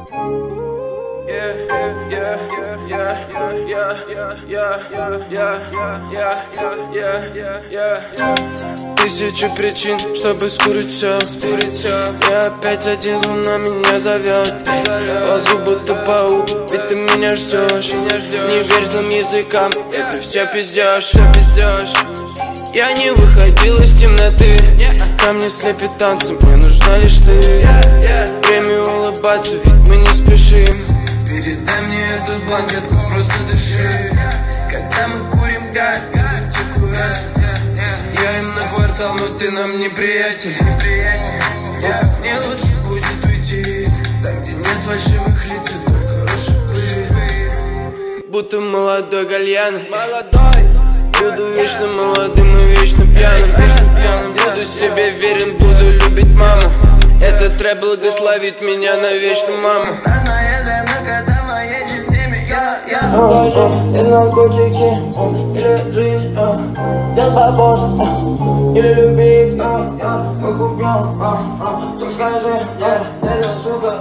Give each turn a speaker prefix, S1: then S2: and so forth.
S1: Тысячи причин, чтобы скурить все. Я опять один, луна меня зовет. Ползу будто паук, ведь ты меня ждешь. Не верь злым языкам, это все пиздешь. Я не выходил из темноты. Камни слепят танцем, мне нужна лишь ты. Время улыбаться, ведь мы не спешим. Передай мне эту блондинку, просто дыши. Когда мы курим газ, не курать. Съедем на квартал, но ты нам не приятель. Мне лучше будет уйти, там где нет фальшивых лиц, только хороший пыль. Будто молодой гальян. Буду вечно молодым и вечно пьяным. Буду себе верен, буду любить маму. Этот рэп благословит меня навечно, мама.
S2: Это наркотики или жизнь, делать бабос или любить. Мы хубьем, только скажи, эта сука